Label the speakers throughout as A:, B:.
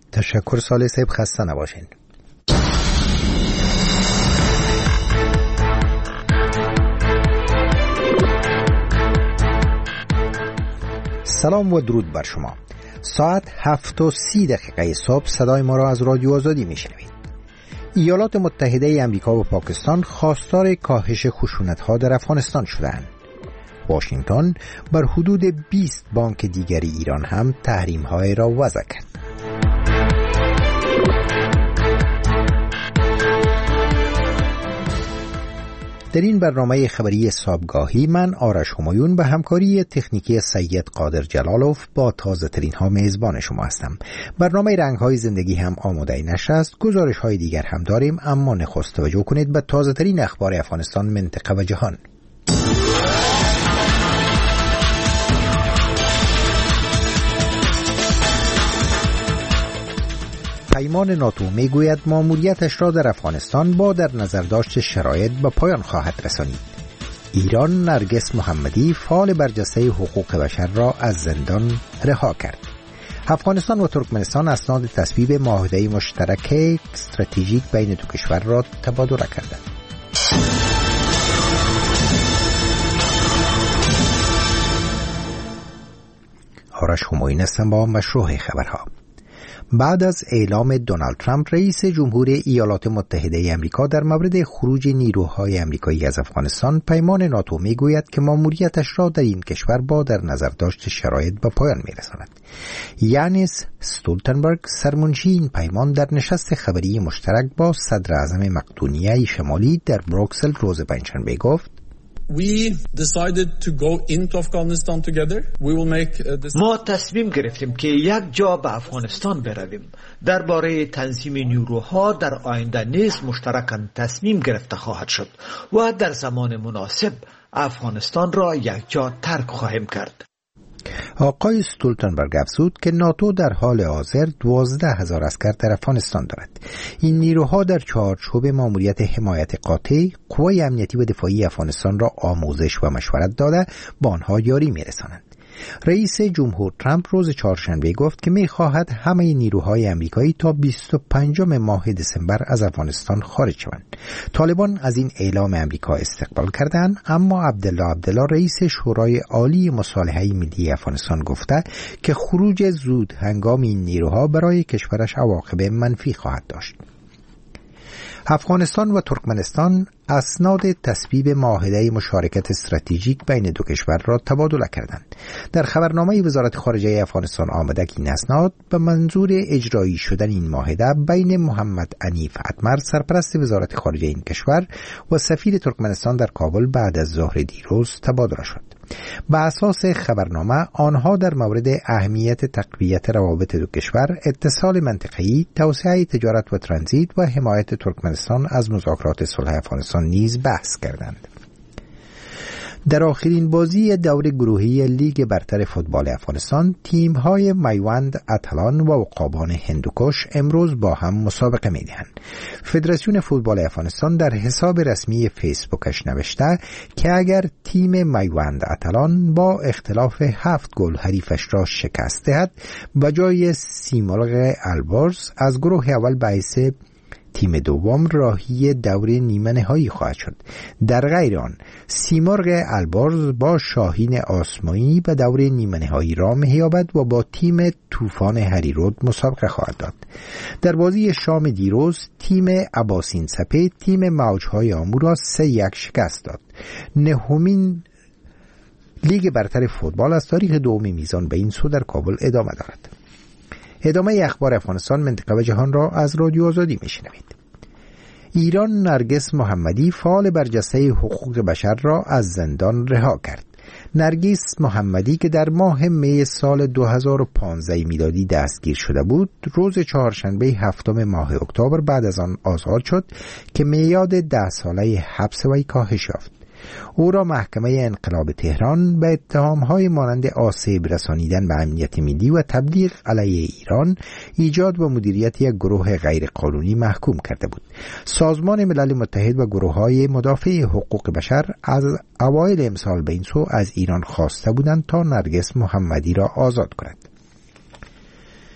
A: تشکر صالح صاحب، خسته نباشین. سلام و درود بر شما. ساعت 7:30 صبح صدای ما را از رادیو آزادی میشنوید. ایالات متحده امریکا و پاکستان خواستار کاهش خشونت‌ها در افغانستان شدند. واشنگتن بر حدود 20 بانک دیگری ایران هم تحریم‌های را وضع کرد. در این برنامه خبری صبحگاهی من آرش همایون به همکاری تکنیکی سید قادر جلالوف با تازه ترین ها میزبان شما هستم. برنامه رنگ های زندگی هم آماده نشده است. گزارش های دیگر هم داریم، اما نخست توجه کنید به تازه ترین اخبار افغانستان، منطقه و جهان. پیمان ناتو میگوید ماموریتش را در افغانستان با در نظر داشت شرایط به پایان خواهد رسانید. ایران نرگس محمدی فعال برجسته حقوق بشر را از زندان رها کرد. افغانستان و ترکمنستان اسناد تصویب معاهده مشترک استراتژیک بین دو کشور را تبادله کردند. آرش همایون هستم با مشروع خبرها. بعد از اعلام دونالد ترامپ رئیس جمهور ایالات متحده امریکا در مورد خروج نیروهای امریکایی از افغانستان، پیمان ناتو میگوید که ماموریتش را در این کشور با در نظر داشت شرایط به پایان میرساند. یانس استولتنبرگ سرمنشی این پیمان در نشست خبری مشترک با صدر اعظم مقدونیه شمالی در بروکسل روز پنجشنبه گفت:
B: ما تصمیم گرفتیم که یک جا به افغانستان برویم. درباره تنظیم نیروها در آینده نیز مشترکاً تصمیم گرفته خواهد شد و در زمان مناسب افغانستان را یک جا ترک خواهیم کرد.
A: آقای استولتنبرگ افزود که ناتو در حال حاضر 12,000 عسکر در افغانستان دارد. این نیروها در چارچوب ماموریت حمایت قاطع قوای امنیتی و دفاعی افغانستان را آموزش و مشورت داده با آنها یاری می‌رسانند. رئیس جمهور ترامپ روز چهارشنبه گفت که می‌خواهد همه نیروهای آمریکایی تا 25 ماه دسامبر از افغانستان خارج شوند. طالبان از این اعلام آمریکا استقبال کردند، اما عبدالله رئیس شورای عالی مصالحه ملی افغانستان گفته که خروج زود هنگام این نیروها برای کشورش عواقب منفی خواهد داشت. افغانستان و ترکمنستان اسناد تصویب معاهده مشارکت استراتژیک بین دو کشور را تبادله کردند. در خبرنامه وزارت خارجه افغانستان آمده که این اسناد به منظور اجرایی شدن این معاهده بین محمد عنیف اتمر سرپرست وزارت خارجه این کشور و سفیر ترکمنستان در کابل بعد از ظهر دیروز تبادله شد. به اساس خبرنامه آنها در مورد اهمیت تقویت روابط دو کشور، اتصال منطقه‌ای، توسعه تجارت و ترانزیت و حمایت ترکمنستان از مذاکرات صلح افغانستان نیز بحث کردند. در آخرین بازی دور گروهی لیگ برتر فوتبال افغانستان، تیم‌های میوند اتلان و عقابان هندوکش امروز با هم مسابقه می‌دهند. فدراسیون فوتبال افغانستان در حساب رسمی فیسبوکش نوشته که اگر تیم میوند اتلان با اختلاف 7 گل حریفش را شکست دهد، به جای سیمرغ البرز از گروه اول باعث تیم دوم راهی دور نیمه نهایی خواهد شد. در غیر آن سیمرغ البرز با شاهین آسمایی به دور نیمه نهایی راه می‌یابد و با تیم طوفان هریرود مسابقه خواهد داد. در بازی شام دیروز تیم عباسین سپه تیم موجهای آمو را 3-1 شکست داد. نهمین لیگ برتر فوتبال از تاریخ دوم میزان به این سو در کابل ادامه دارد. ادامه اخبار افغانستان، منطقه و جهان را از رادیو آزادی میشنوید. ایران نرگس محمدی فعال برجسته حقوق بشر را از زندان رها کرد. نرگس محمدی که در ماه می سال 2015 میلادی دستگیر شده بود، روز چهارشنبه 7 ماه اکتبر بعد از آن آزاد شد که میعاد 10 ساله حبس وی کاهش یافت. او را محکمه انقلاب تهران به اتهام‌های مانند آسیب رسانیدن به امنیت ملی و تبلیغ علیه ایران، ایجاد و مدیریت یک گروه غیرقانونی محکوم کرده بود. سازمان ملل متحد و گروه‌های مدافع حقوق بشر از اوایل امسال به این سو از ایران خواسته بودند تا نرگس محمدی را آزاد کند.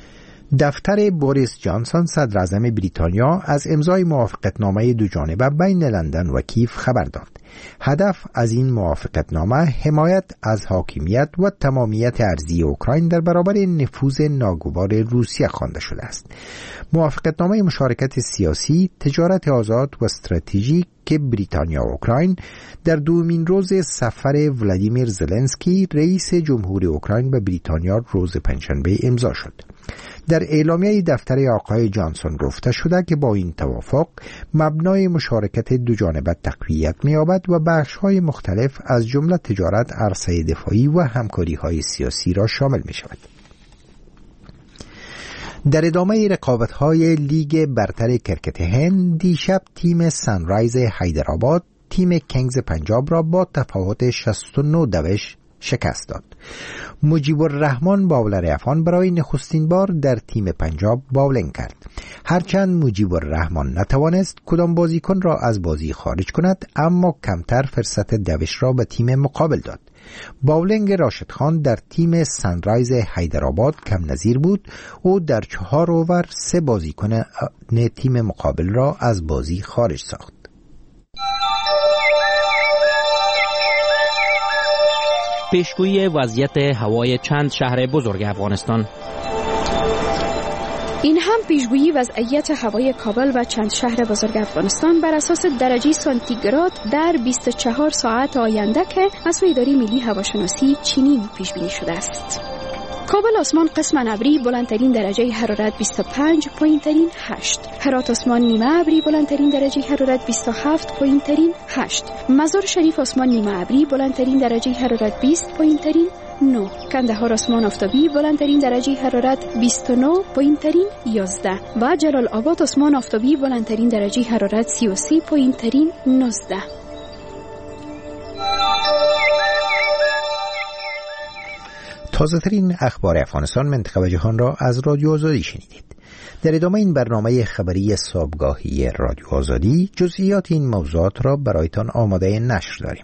A: دفتر بوریس جانسون صدر اعظم بریتانیا از امضای موافقتنامه دو جانبه بین لندن و کیف خبر داد. هدف از این موافقتنامه حمایت از حاکمیت و تمامیت ارضی اوکراین در برابر نفوذ ناگوار روسیه خوانده شده است. موافقتنامه مشارکت سیاسی، تجارت آزاد و استراتژیک که بریتانیا و اوکراین در دومین روز سفر ولادیمیر زلنسکی رئیس جمهور اوکراین به بریتانیا روز پنجشنبه امضا شد. در اعلامیه دفتر آقای جانسون گفته شده که با این توافق مبنای مشارکت دو جانبه تقویت می‌یابد و بخش‌های مختلف از جمله تجارت، عرصه دفاعی و همکاری‌های سیاسی را شامل می‌شود. در ادامه رقابت‌های لیگ برتر کرکت هند، دیشب تیم سانرایز حیدرآباد تیم کنگز پنجاب را با تفاوت 69 شکست داد. مجیب الرحمن باولر افغان برای نخستین بار در تیم پنجاب باولینگ کرد. هرچند مجیب الرحمن نتوانست کدام بازیکن را از بازی خارج کند، اما کمتر فرصت دوش را به تیم مقابل داد. باولینگ راشد خان در تیم سانرایز حیدرآباد کم نظیر بود. او در 4 اوور 3 بازیکن تیم مقابل را از بازی خارج ساخت.
C: پیشگویی وضعیت هوای چند شهر بزرگ افغانستان.
D: این هم پیشگویی وضعیت هوای کابل و چند شهر بزرگ افغانستان بر اساس درجه سانتیگراد در 24 ساعت آینده که از سوی اداره ملی هواشناسی چینی پیش بینی شده است. کابل آسمان قسماً ابری، بلندترین درجه حرارت 25، پایینترین 8. هرات آسمان نیمه ابری، بلندترین درجه حرارت 27، پایینترین 8. مزار شریف آسمان نیمه ابری، بلندترین درجه حرارت 20، پایینترین 9. کندهار آسمان آفتابی، بلندترین درجه حرارت 29، پایینترین 11. و جلال آباد آسمان آفتابی، بلندترین درجه حرارت 33، پایینترین 19.
A: تازه‌ترین اخبار افغانستان، منطقه و جهان را از رادیو آزادی شنیدید. در ادامه این برنامه خبری صبحگاهی رادیو آزادی جزئیات این موضوعات را برایتان آماده نشر داریم.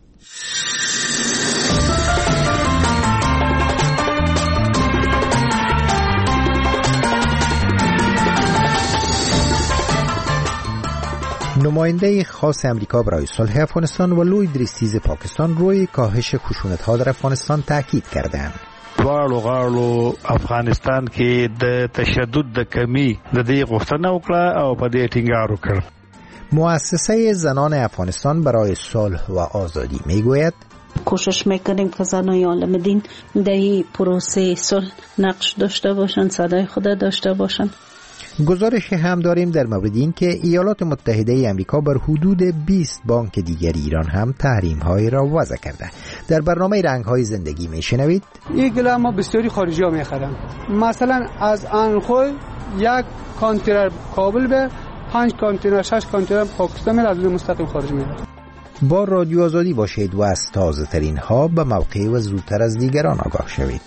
A: نماینده خاص امریکا برای صلح افغانستان و لوید ریستیز پاکستان روی کاهش خشونت‌ها در افغانستان تاکید کردند.
E: دواړو غاړو افغانستان کې د تشدد د کمی د دې غوښتنه وکړه او په دې ټینګار وکړ.
A: مؤسسه زنان افغانستان برای صلح و آزادی میگوید
F: کوشش میکنیم که زنان عالم دین در این پروسه صلح نقش داشته باشند، صدای خود داشته باشند.
A: گزارش هم داریم در مورد این که ایالات متحده آمریکا بر حدود 20 بانک دیگر ایران هم تحریم‌های را وضع کرده. در برنامه رنگ‌های زندگی میشنوید
G: این گله ما بسیاری خارجی‌ها میخرن. مثلا از انخوی یک کانتینر کابل به 5 کانتینر 6 کانتینر پاکستان میره، از اون مستقیم خارج میره.
A: با رادیو آزادی باشید و از تازه‌ترین ها به موقع و زودتر از دیگران آگاه شوید.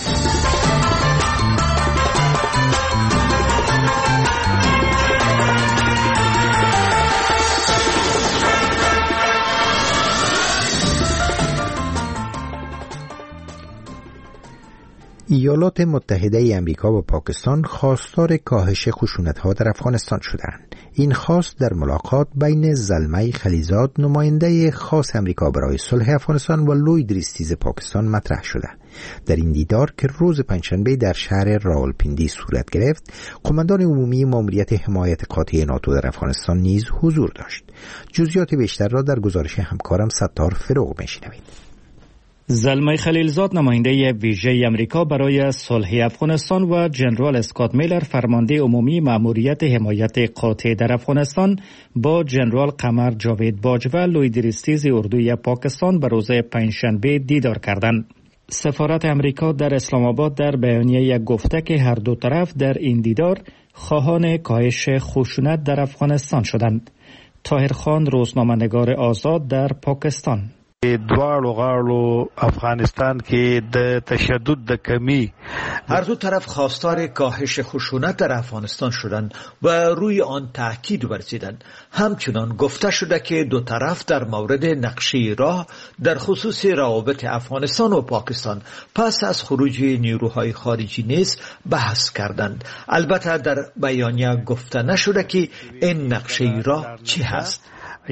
A: ایالات متحده آمریکا و پاکستان خواستار کاهش خشونت‌ها در افغانستان شدند. این خواست در ملاقات بین زلمه خلیزاد نماینده خاص آمریکا برای صلح افغانستان و لوید ریستیز پاکستان مطرح شده. در این دیدار که روز پنجشنبه در شهر راولپیندی صورت گرفت، قماندان عمومی ماموریت حمایت قاطع ناتو در افغانستان نیز حضور داشت. جزئیات بیشتر را در گزارش همکارم ستار فروغ میشنوید.
C: زلمه خلیلزاد نماینده ویژه امریکا برای صلح افغانستان و جنرال اسکات میلر فرمانده عمومی مأموریت حمایت قاطع در افغانستان با جنرال قمر جاوید باج و لوید ریستیز اردوی پاکستان به روز پنجشنبه دیدار کردند. سفارت امریکا در اسلام آباد در بیانیه گفته که هر دو طرف در این دیدار خواهان کاهش خشونت در افغانستان شدند. طاهر خان، روزنامه‌نگار آزاد در پاکستان.
E: دواړو غاړو افغانستان کې د تشدد د کمی
B: هر دو طرف خواستار کاهش خشونت در افغانستان شدند و روی آن تاکید ورزیدند. همچنان گفته شده که دو طرف در مورد نقشه راه در خصوص روابط افغانستان و پاکستان پس از خروج نیروهای خارجی نیز بحث کردند. البته در بیانیه گفته نشده که این نقشه راه چی هست.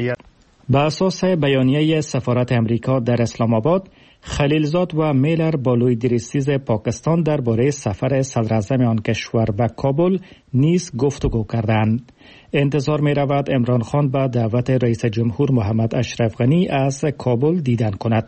C: بر اساس بیانیه سفارت امریکا در اسلام آباد، خلیلزاد و میلر با لوی رئیس پاکستان درباره سفر صدر اعظم آن کشور به کابل نیز گفتگو کردند. انتظار می رود عمران خان با دعوت رئیس جمهور محمد اشرف غنی از کابل دیدن کند.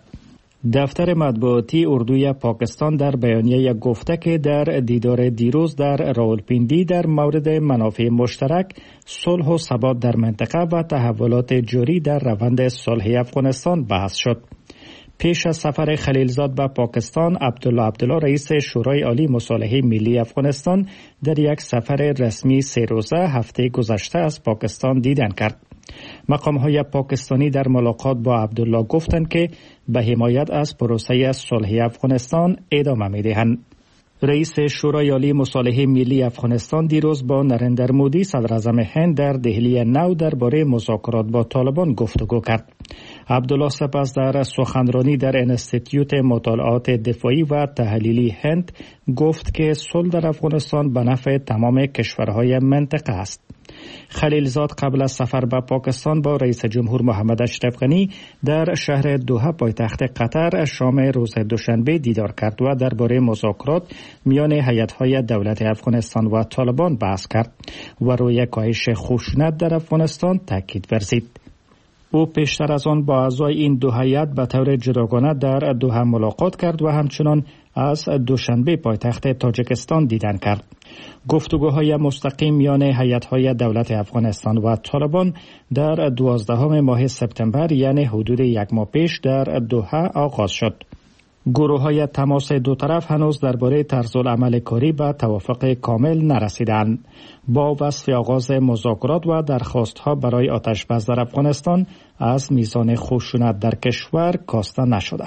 C: دفتر مطبوعاتی اردوی پاکستان در بیانیه گفته که در دیدار دیروز در راولپیندی در مورد منافع مشترک، صلح و ثبات در منطقه و تحولات جاری در روند صلح افغانستان بحث شد. پیش از سفر خلیلزاد به پاکستان، عبدالله رئیس شورای عالی مصالحه ملی افغانستان در یک سفر رسمی 3 روزه هفته گذشته از پاکستان دیدن کرد. مقام‌های پاکستانی در ملاقات با عبدالله گفتند که به حمایت از پروسه صلح افغانستان ادامه می‌دهند. رئیس شورای عالی مصالحه ملی افغانستان دیروز با نریندر مودی صدر اعظم هند در دهلی نو درباره مذاکرات با طالبان گفتگو کرد. عبدالله سپس در سخنرانی در انستیتیوت مطالعات دفاعی و تحلیلی هند گفت که صلح در افغانستان به نفع تمام کشورهای منطقه است. خلیلزاد قبل از سفر به پاکستان با رئیس جمهور محمد اشرف غنی در شهر دوحه پایتخت قطر شام روز دوشنبه دیدار کرد و درباره مذاکرات میان هیئت‌های دولت افغانستان و طالبان بحث کرد و روی کاهش خشونت در افغانستان تاکید ورزید. او پیشتر از آن با اعضای این دو هیئت به طور جداگانه در دوحه ملاقات کرد و همچنان از دوشنبه پایتخت تاجیکستان دیدن کرد. گفتگوهای مستقیم میان هیئت‌های دولت افغانستان و طالبان در 12 ماه سپتامبر یعنی حدود 1 ماه پیش در دوحه آغاز شد. گروه‌های تماس دو طرف هنوز درباره طرزالعمل کاری به توافق کامل نرسیدند. با وصف آغاز مذاکرات و درخواست‌ها برای آتش‌بس در افغانستان از میزان خشونت در کشور کاسته نشده.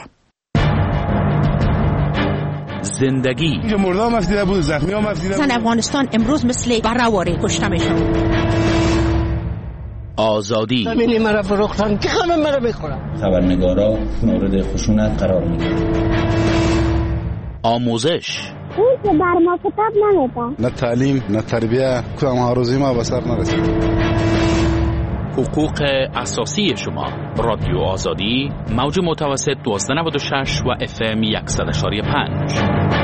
H: زندگی
I: مردم افزیده بود، زخمی هم افزیده بود.
H: زن افغانستان امروز مثل بره‌واره کشته میشن. آزادی
J: زمینی مرا فروختن که همه مرا بخورن.
K: خبرنگارا مورد خشونت قرار میگیرن.
H: آموزش
L: اون که بر ما کتاب نمیده.
I: نه تعلیم نه تربیه کدام آرزوی ما به سر نرسید.
H: حقوق اساسی شما. رادیو آزادی موج متوسط 1296 و FM 100.5.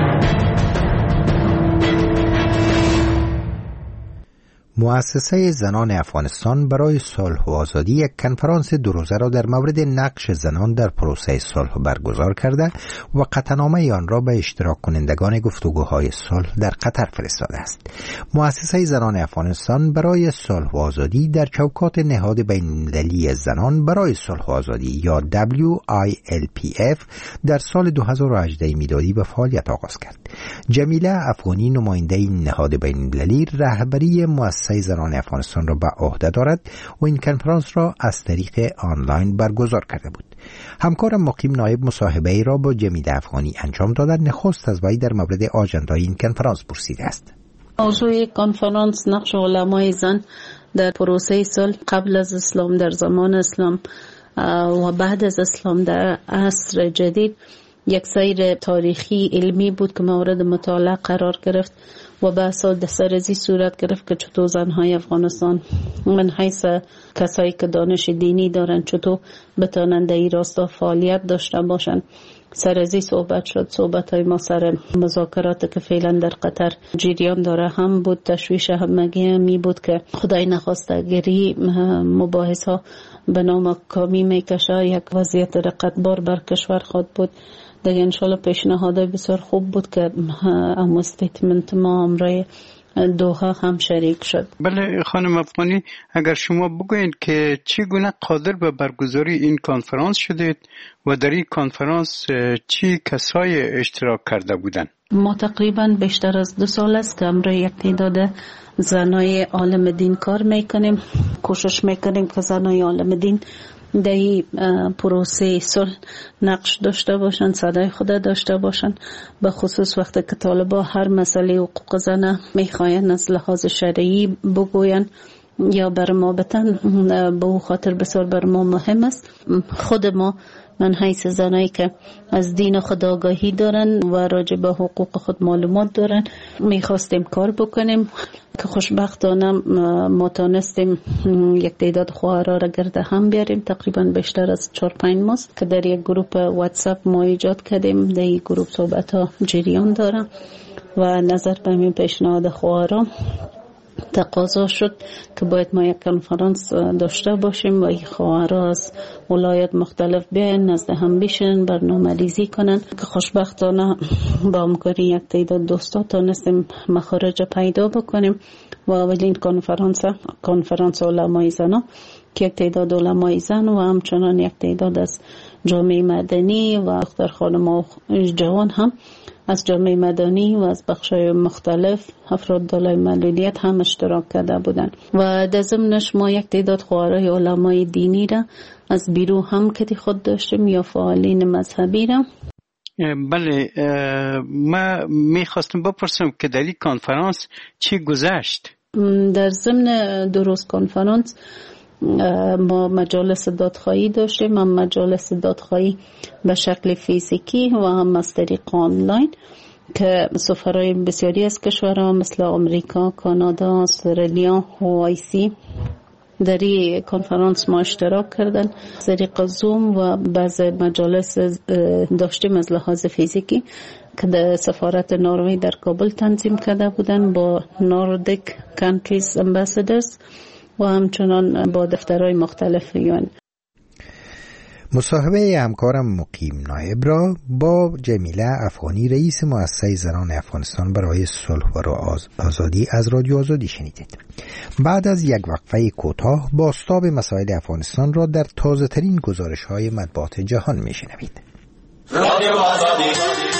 A: مؤسسه زنان افغانستان برای صلح و آزادی یک کنفرانس 2 روزه را در مورد نقش زنان در پروسه صلح برگزار کرده و قطعنامه آن را به اشتراک کنندگان گفتگوهای صلح در قطر فرستاده است. مؤسسه زنان افغانستان برای صلح و آزادی در چوکات نهاد بین‌المللی زنان برای صلح و آزادی یا WILPF در سال 2018 میلادی به فعالیت آغاز کرد. جمیله افغانی نماینده این نهاد بین‌المللی رهبری مؤسسه زنان افغانستان را به عهده دارد و این کنفرانس را از طریق آنلاین برگزار کرده بود. همکارم مقیم نایب مصاحبه ای را با جمیله افغانی انجام دادن. نخست از وی در مورد آژندای این کنفرانس پرسیده است.
F: موضوع کنفرانس نقش علمای زن در پروسه صلح قبل از اسلام، در زمان اسلام و بعد از اسلام در عصر جدید یک سیر تاریخی علمی بود که مورد مطالعه قرار گرفت و بحث‌ها در سرازی صورت گرفت که چطور زنهای افغانستان من حیث کسایی که دانش دینی دارن چطور بتانند در این راستا فعالیت داشته باشند. سرازی صحبت شد. صحبت‌های ما سر مذاکرات که فعلا در قطر جریان داره هم بود. تشویش همگی همی بود که خدای نخواسته گری مباحث‌ها به نام کامی میکشه یک وضعیت رقتبار بر کشور خود بود. دیگه انشالله پیشنهادهای بسیار خوب بود که ام استیتمنت ما امرای دوحه هم شریک شد.
G: بله خانم افغانی، اگر شما بگویید که چگونه قادر به برگزاری این کنفرانس شدید و در این کنفرانس چی کسای اشتراک کرده بودند؟
F: ما تقریبا بیشتر از 2 سال است که امرای یک تعداد زنای عالم دین کار میکنیم. کوشش میکنیم که زنای عالم دین در پروسه صلح نقش داشته باشند، صدای خود داشته باشند، به خصوص وقتی که طالبان هر مسئله حقوق زن میخواین از لحاظ شرعی بگوین یا بر ما بتن، به او خاطر بسیار بر ما مهم است. خود ما من حیث زنایی که از دین خود آگاهی دارن و راجع به حقوق خود معلومات دارن میخواستیم کار بکنیم که خوشبختانه ما تانستیم یک تعداد خواهرها را گرده هم بیاریم. تقریبا بیشتر از 4-5 ماست که در یک گروپ واتساپ ما ایجاد کردیم. در این گروپ صحبت ها جریان داره و نظر به این پیشنهاد خواهرها تقاضا شد که باید ما یک کنفرانس داشته باشیم و این خواهرها از ولایت مختلف بیاین نزد هم بشن، برنامه ریزی کنن که خوشبختانه با همکاری یک تعداد دوستا تانستیم مخارج پیدا بکنیم و اولین کنفرانس علمای زنا که یک تعداد علمای زن و همچنان یک تعداد از جامعه مدنی و دختر خانم و جوان هم از جامعه مدنی و از بخش‌های مختلف افراد دارای معلولیت هم اشتراک کرده بودند و در ضمنش ما یک تعداد خواهرای علمای دینی را از بیرو هم که خود داشتیم یا فعالین مذهبی را.
M: بله، ما میخواستم بپرسم که در این کنفرانس چی گذشت؟
F: در ضمن درست کنفرانس ما مجالس دادخواهی داشتیم، هم مجالس دادخواهی به شکل فیزیکی و هم از طریق آنلاین که سفرای بسیاری از کشورها مثل امریکا، کانادا، استرالیا و آیسی در این کنفرانس ما اشتراک کردن از طریق زوم و بعض مجالس داشتیم از لحاظ فیزیکی که در سفارت نروژ در کابل تنظیم کرده بودن با نوردیک کانتریز امباسادرز و همچنان با دفترهای مختلف یون.
A: مصاحبه همکارم مقیم نایب را با جمیله افغانی رئیس مؤسسه زنان افغانستان برای صلح و آزادی از رادیو آزادی شنیدید. بعد از یک وقفه کوتاه بازتاب مسائل افغانستان را در تازه ترین گزارش های مطبوعات جهان می شنوید. رادیو آزادی.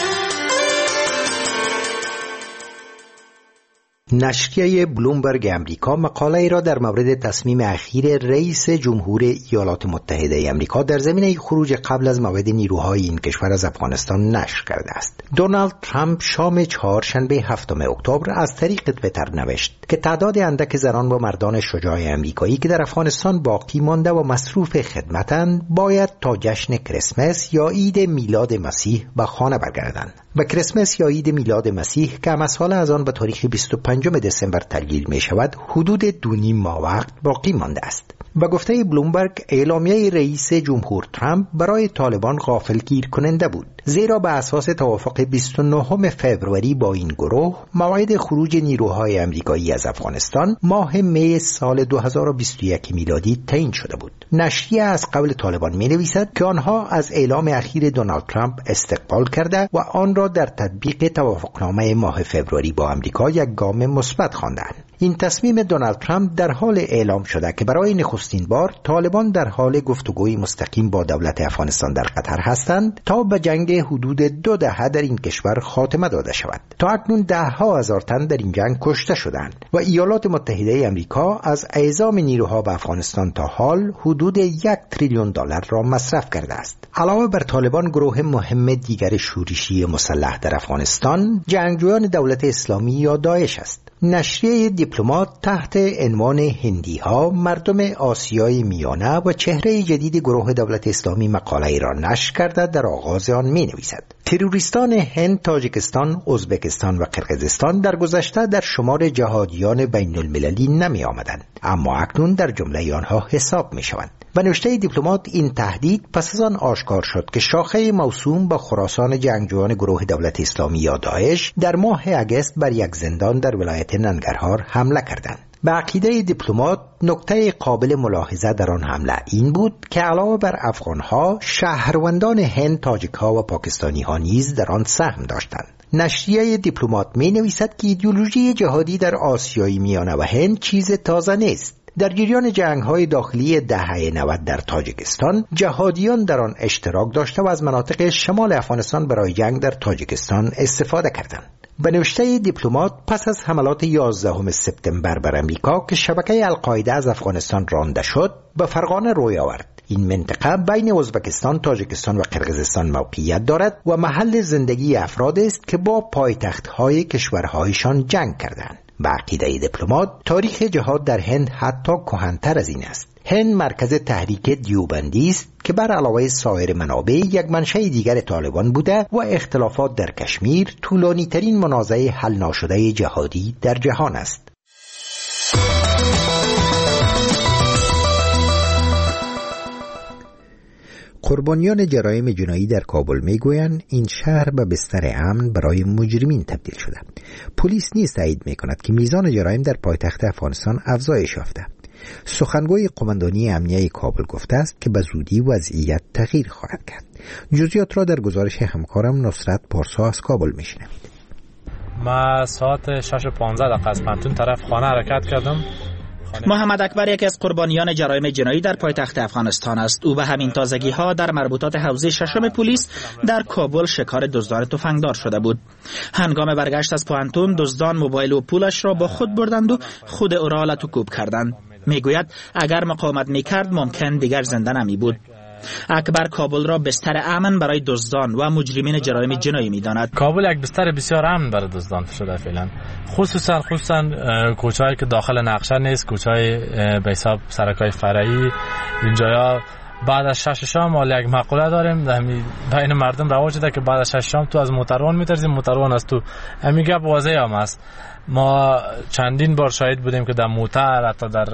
A: نشریه بلومبرگ امریکا مقاله ای را در مورد تصمیم اخیر رئیس جمهور ایالات متحده امریکا در زمینه خروج قبل از موعد نیروهای این کشور از افغانستان نشر کرده است. دونالد ترامپ شام چهارشنبه 7 اکتبر از طریق توییتر نوشت که تعداد اندک زنان و مردان شجاع امریکایی که در افغانستان باقی مانده و مصروف خدمتند باید تا جشن کریسمس یا عید میلاد مسیح به خانه برگردند. و کریسمس یا عید میلاد مسیح که امسال از آن به تاریخ 25 دسامبر تغییر می شود حدود 2.5 ماه وقت باقی مانده است. به گفته بلومبرگ اعلامیه رئیس جمهور ترامپ برای طالبان غافلگیر کننده بود، زیرا به اساس توافق 29 فوریه با این گروه موعد خروج نیروهای امریکایی از افغانستان ماه می سال 2021 میلادی تعیین شده بود. نشریه از قول طالبان می نویسد که آنها از اعلام اخیر دونالد ترامپ استقبال کرده و آن را در تطبیق توافقنامه ماه فوریه با امریکا یک گام مثبت خواندند. این تصمیم دونالد ترامپ در حال اعلام شده که برای نخستین بار طالبان در حال گفتگوی مستقیم با دولت افغانستان در قطر هستند تا به جنگ حدود 2 دهه در این کشور خاتمه داده شود. تا اکنون 10,000 تن در این جنگ کشته شدند و ایالات متحده امریکا از اعزام نیروها به افغانستان تا حال حدود 1 تریلیون دلار را مصرف کرده است. علاوه بر طالبان، گروه مهم دیگر شورشی مسلح در افغانستان جنگجویان دولت اسلامی یا داعش است. نشریه دیپلمات تحت عنوان هندی‌ها مردم آسیای میانه و چهره جدید گروه دولت اسلامی مقاله را نشر کرده در آغاز آن می‌نویسد: تروریستان هند، تاجیکستان، ازبکستان و قرقیزستان در گذشته در شمار جهادیان بین المللی نمی آمدند، اما اکنون در جمله آنها حساب می شوند. و نوشته دیپلمات این تهدید پس از آن آشکار شد که شاخه موسوم به خراسان جنگجویان گروه دولت اسلامی یا داعش در ماه اگست بر یک زندان در ولایت ننگرهار حمله کردند. به عقیده دیپلمات نکته قابل ملاحظه در آن حمله این بود که علاوه بر افغانها، شهروندان هند، تاجیک‌ها و پاکستانی‌ها نیز در آن سهم داشتند. نشریه دیپلمات می نویسد که ایدئولوژی جهادی در آسیای میانه و هند چیز تازه نیست. در جریان جنگ‌های داخلی دهه 90 در تاجیکستان، جهادیان در آن اشتراک داشته و از مناطق شمال افغانستان برای جنگ در تاجیکستان استفاده کردند. به نوشته دیپلمات پس از حملات 11 سپتامبر بر امریکا که شبکه القاعده از افغانستان رانده شد، به فرغانه روی آورد. این منطقه بین ازبکستان، تاجیکستان و قرقیزستان موقعیت دارد و محل زندگی افراد است که با پایتخت‌های کشورهایشان جنگ کردند. به عقیده دیپلمات، تاریخ جهاد در هند حتی کهن‌تر از این است. هند مرکز تحریک دیوبندی است که بر علاوه سایر منابع یک منشأ دیگر طالبان بوده و اختلافات در کشمیر طولانی ترین منازعه حل ناشده جهادی در جهان است. قربانیان جرایم جنایی در کابل میگویند این شهر به بستر امن برای مجرمین تبدیل شده. پلیس نیز تایید میکند که میزان جرایم در پایتخت افغانستان افزایش یافته. سخنگوی قماندانی امنیه کابل گفته است که به زودی وضعیت تغییر خواهد کرد. جزئیات را در گزارش همکارم نصرت پارسا از کابل میشنوید.
N: ما ساعت 6:15 از پنتون طرف خانه حرکت کردم.
O: محمد اکبر یکی از قربانیان جرایم جنایی در پایتخت افغانستان است. او به همین تازگی‌ها در مربوطات حوزه ششم پلیس در کابل شکار دزدان تفنگدار شده بود. هنگام برگشت از پانتون دزدان موبایل و پولش را با خود بردند و خود او را لطوکوب کردند. میگوید اگر مقاومت میکرد ممکن دیگر زنده نمی بود. اکبر کابل را بستر امن برای دزدان و مجرمین جرایم جنایی می‌داند.
N: کابل یک بستر بسیار امن برای دزدان شده فعلا، خصوصا کوچه‌ای که داخل نقشه نیست، کوچه‌های به حساب سرکای فرعی. اینجایا بعد از 6 شام ما یک مقوله داریم بین مردم رواج ده که بعد از 6 شام تو از موتروان می‌ترسی، موتروان از تو. همین گپ واضح هم است. ما چندین بار شاهد بودیم که در موتر حتی در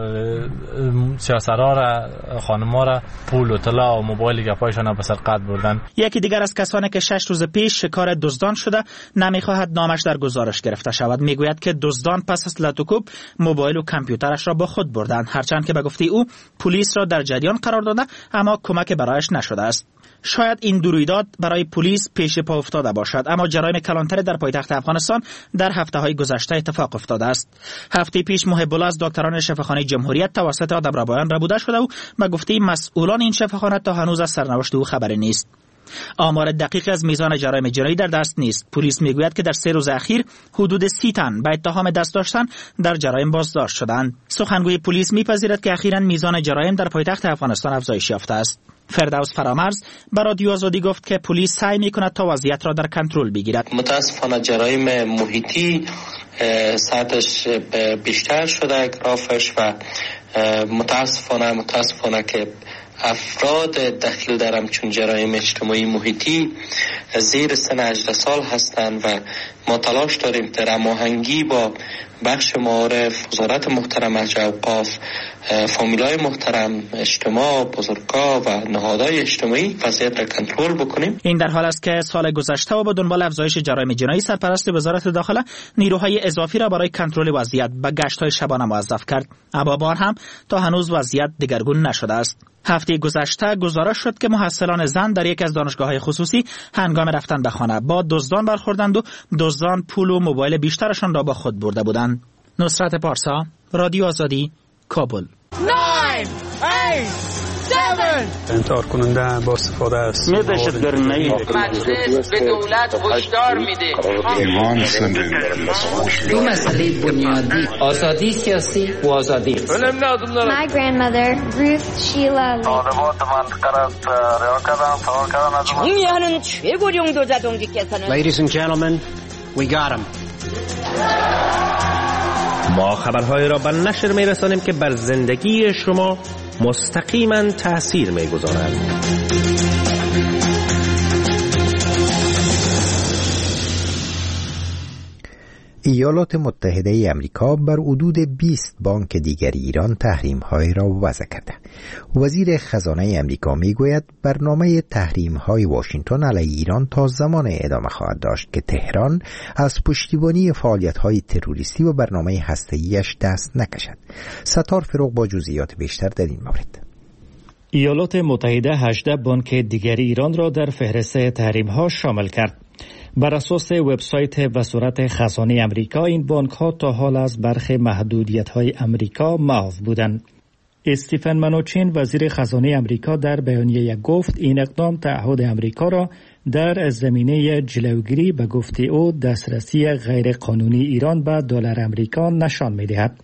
N: سیاسرها را خانم‌ها را پول و طلا و موبایل گپایشان به سرقت بردن.
O: یکی دیگر از کسانی که 6 روز پیش شکار دزدان شده نمیخواهد نامش در گزارش گرفته شود. میگوید که دزدان پس از لطوکوب موبایل و کامپیوترش را با خود بردند، هرچند که به گفته او پلیس را در جریان قرار داده اما کمک برایش نشده است. شاید این دو رویداد برای پلیس پیش پا افتاده باشد، اما جرایم کلانتری در پایتخت افغانستان در هفته‌های گذشته اتفاق افتاده است. هفته پیش محب الله از دکتران شفاخانه جمهوریت توسط آدم‌ربایان ربوده شده و به گفته مسئولان این شفاخانه تا هنوز از سرنوشت او خبری نیست. آمار دقیق از میزان جرایم جنایی در دست نیست. پلیس میگوید که در 3 روز اخیر حدود 30 تن به اتهام دست داشتن در جرایم بازداشت شدند. سخنگوی پلیس میپذیرد که اخیراً میزان جرایم در پایتخت افغانستان افزایش یافته است. فردوس فرامرز به رادیو آزادی گفت که پلیس سعی میکند تا وضعیت را در کنترل بگیرد.
P: متاسفانه جرایم محیطی سطحش بیشتر شده گرافش و متاسفانه که افراد دخیل در همچون جرایم اجتماعی محیطی زیر سن 18 سال هستند و ما تلاش داریم در هماهنگی با بخش معارف، وزارت محترم از اوقاف، فامیلای محترم، اجتماع، بزرگا و نهادهای اجتماعی وضعیت را کنترل بکنیم.
O: این در حال است که سال گذشته و با دنبال افزایش جرایم جنایی سرپرست وزارت داخله نیروهای اضافی را برای کنترل وضعیت به گشت‌های شبانه موظف کرد. اما بار هم تا هنوز وضعیت دگرگون نشده است. هفته گذشته گزارش شد که محصلان زن در یک از دانشگاه‌های خصوصی هنگام رفتن به خانه با دزدان برخوردند و دزدان پول و موبایل بیشترشان را با خود برده بودند. نصرت پارسا، رادیو آزادی، کابل.
Q: 9 8 7
E: انتحار کننده با استفاده است.
Q: مجلس به دولت هشدار میده
R: دو مسئله بنیادی، آزادی سیاسی و آزادی اقتصادی.
L: My grandmother, Ruth Sheila
Q: 중요한 최고령 도자동지께서는
J: Ladies and gentlemen, we got him.
S: ما خبرهای را به نشر می‌رسانیم که بر زندگی شما مستقیما تأثیر می‌گذارند.
A: ایالات متحده امریکا بر حدود 20 بانک دیگر ایران تحریم‌های را وضع کرده. وزیر خزانه امریکا میگوید برنامه تحریم‌های واشنگتن علیه ایران تا زمان ادامه خواهد داشت که تهران از پشتیبانی فعالیت‌های تروریستی و برنامه هسته‌ایش دست نکشد. ستار فروغ با جزئیات بیشتر در این مورد.
C: ایالات متحده 18 بانک دیگر ایران را در فهرست تحریم‌ها شامل کرد. بر اساس وبسایت وزارت خزانه امریکا این بانک ها تا حال از برخی محدودیت های امریکا معاف بودند. استیفن منوچین وزیر خزانه امریکا در بیانیه گفت این اقدام تعهد امریکا را در زمینه جلوگیری به گفته او دسترسی غیر قانونی ایران به دلار امریکا نشان می دهد.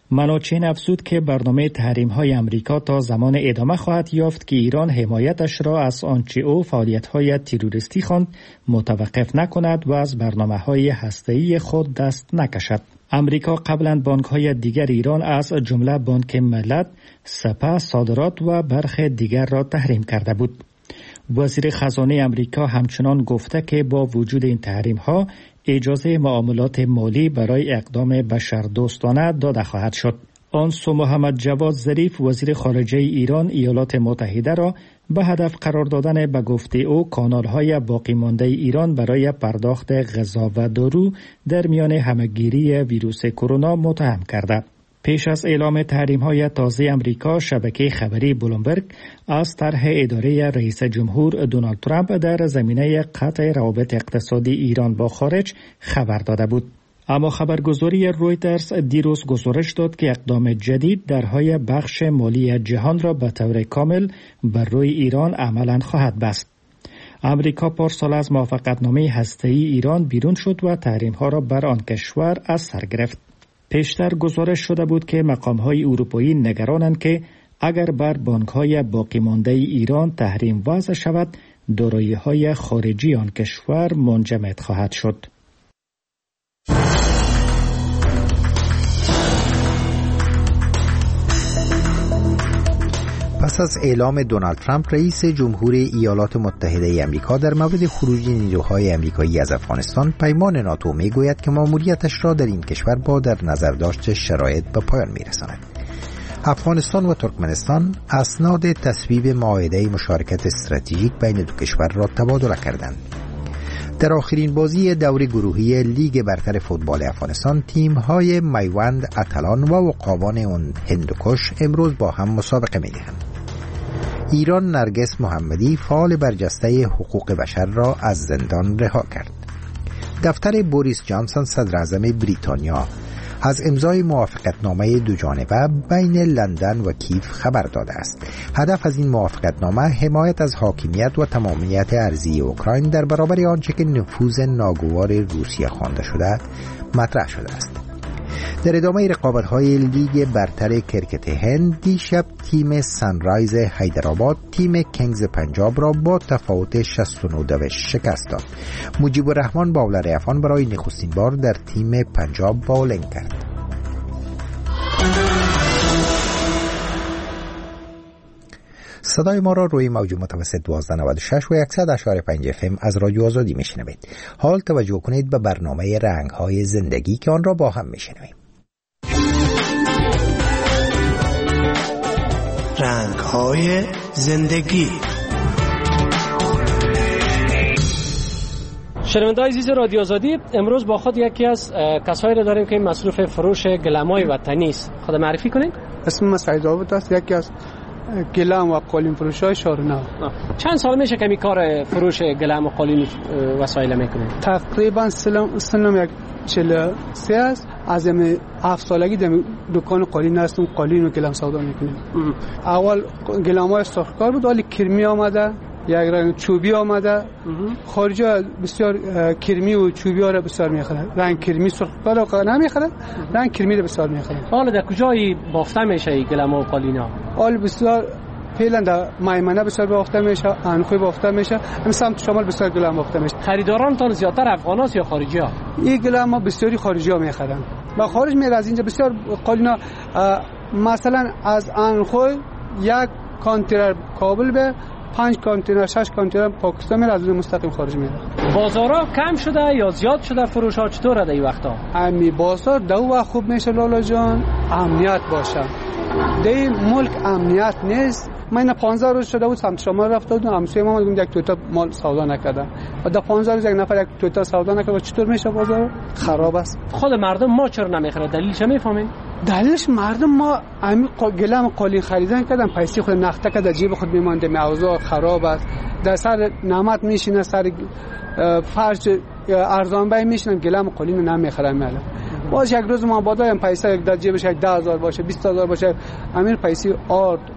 C: منوچهر افزود که برنامه تحریم‌های امریکا تا زمان ادامه خواهد یافت که ایران حمایتش را از آنچه او فعالیت‌های تروریستی خواند متوقف نکند و از برنامه‌های هسته‌ای خود دست نکشد. امریکا قبلا بانک‌های دیگر ایران از جمله بانک ملت، سپه، صادرات و برخی دیگر را تحریم کرده بود. وزیر خزانه امریکا همچنان گفته که با وجود این تحریم‌ها اجازه معاملات مالی برای اقدام بشردوستانه داده خواهد شد. آنسو محمد جواد ظریف وزیر خارجه ایران ایالات متحده را به هدف قرار دادن به گفته او کانال‌های باقی مانده ایران برای پرداخت غذا و دارو در میان همه‌گیری ویروس کرونا متهم کرده. پیش از اعلام تحریم‌های تازه امریکا، شبکه خبری بلومبرگ از طرح اداره رئیس جمهور دونالد ترامپ در زمینه قطع روابط اقتصادی ایران با خارج خبر داده بود. اما خبرگزاری رویترز دیروز گزارش داد که اقدام جدید درهای بخش مالی جهان را به طور کامل بر روی ایران عملاً خواهد بست. امریکا پارسال از موافقتنامه هسته‌ای ایران بیرون شد و تحریم‌ها را بر آن کشور از سر گرفت. پیشتر گزارش شده بود که مقام‌های اروپایی نگرانند که اگر بر بانک‌های باقی مانده ایران تحریم وضع شود، دارایی‌های خارجی آن کشور منجمد خواهد شد.
A: پس از اعلام دونالد ترامپ رئیس جمهور ایالات متحده آمریکا در مورد خروج نیروهای آمریکایی از افغانستان، پیمان ناتو میگوید که ماموریتش را در این کشور با در نظر داشت شرایط به پایان میرساند. افغانستان و ترکمنستان اسناد تصویب معاهده مشارکت استراتژیک بین دو کشور را تبادله کردند. در آخرین بازی دور گروهی لیگ برتر فوتبال افغانستان، تیم‌های میوند، اتلان و عقابان هندوکش امروز با هم مسابقه می‌دهند. ایران نرگس محمدی، فعال برجسته حقوق بشر، را از زندان رها کرد. دفتر بوریس جانسون صدر اعظم بریتانیا از امضای موافقتنامه دو جانبه بین لندن و کیف خبر داده است. هدف از این موافقتنامه حمایت از حاکمیت و تمامیت ارضی اوکراین در برابر آنچه که نفوذ ناگوار روسیه خوانده شده مطرح شده است. در ادامه رقابت‌های لیگ برتر کرکت هند، دیشب تیم سنرایز حیدرآباد تیم کنگز پنجاب را با تفاوت 69 شکست داد. مجیب الرحمن باولر افغان برای نخستین بار در تیم پنجاب باولینگ کرد. صدای ما را روی موج متوسط 1296 و 100.5 FM از رادیو آزادی میشنوید. حال توجه کنید به برنامه رنگ‌های زندگی که آن را با هم میشنویم.
T: رنگ‌های زندگی.
S: شنونده‌های عزیز رادیو آزادی، امروز با خود یکی از کسایی را داریم که مصروف فروش گلم‌های وطنی است. خود معرفی کنید؟
G: اسم من سعید داوود است، یکی از گلم و قالین فروش‌های شهرنو.
S: چند سال میشه که کار فروش گلم و قالین وسایل میکنید؟
G: تقریبا سنم 43 است. از 7 سالگی در دکان قالین هستم، قالین و گلم سودا میکنیم. اول گلم‌های سرخکار بود، ولی کرمی آمده، یک رنگ چوبی آمده. خارجی بسیار کرمی و چوبی ها را بسیار میخرن. رنگ کرمی سرخکار را نمیخرن، رنگ کرمی را بسیار میخرن.
S: حالا در کجای بافته میشه این گلم و قالینا؟
G: حال بسیار فعلا در میمنه بسیار بافته میشه، انخوی بافته میشه، همین سمت شمال بسیار گلم بافته میشه.
S: خریدارانتان زیادتر افغاناست یا خارجی ها؟
G: این گلم ها بسیاری خارجی ها میخرن. با خارج میره از اینجا بسیار قالینا. مثلا از انخوی یک کانتینر کابل به 5 کانتینر 6 کانتینر پاکستان میره، از اون مستقیم خارج میره.
S: بازارا کم شده یا زیاد شده؟ فروش ها چطوره در این وقتا؟
G: امی بازار دو وقت خوب میشه لالا جان، امنیت باشه. در ملک امنیت نیست. من 15 روز شده بود سمت شمال رفته بودم، همسایه ما میگم یک توتا مال سودا نکردم. و در 15 روز یک نفر یک توتا سودا نکرد. چطور میشه بازار؟ خراب است.
S: خود مردم ما چرا نمیخره؟ دلیلش میفهمین؟
G: دلیلش مردم ما همین گلم قالی خریدن کردن، پیسه خود نقطه کرد جیب خود میمانده، موضوع خراب است. در سر نعمت میشینه، سر فرش ارزان بای میشینن، گلم قالی نمیخرن. معلوم باشه یک روز ما بادایم پیسه یک در جیبش 10,000 باشه، 20,000 باشه، همین پیسه آرد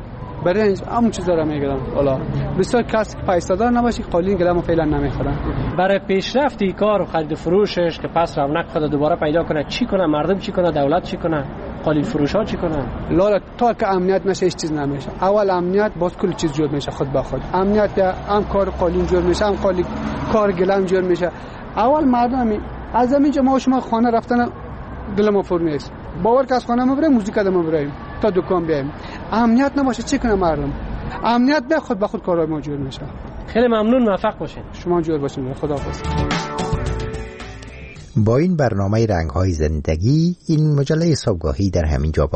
G: برنج همون چیزا رو میگیرن. حالا بسیار کسی که پیسه دار نباشه قالین گلمو فعلا نمیخورن.
S: برای پیشرفتی کار و خرید فروشش که پس رونق خود دوباره پیدا کنه چی کنه؟ مردم چی کنه؟ دولت چی کنه؟ قالین فروش ها چی کنن؟
G: لالا تا که امنیت نشه هیچ چیز نمیشه. اول امنیت باز کل چیز جور میشه خود به خود. امنیت هم کار قالین جور میشه، هم کار گلم جور میشه. اول مردم از همینجا ما شما خانه رفتن دلمون پر نیست. باور که از خانه ما بریم موزیک دادم بریم تا دکان بیایم. امنیت نباشه چی کنه مردم؟ امنیت به خود به خود کارهای ما جور میشه.
S: خیلی ممنون، موفق باشین.
G: شما جور باشین. خداحافظ.
A: با این برنامه رنگ‌های زندگی این مجله صبحگاهی در همین جا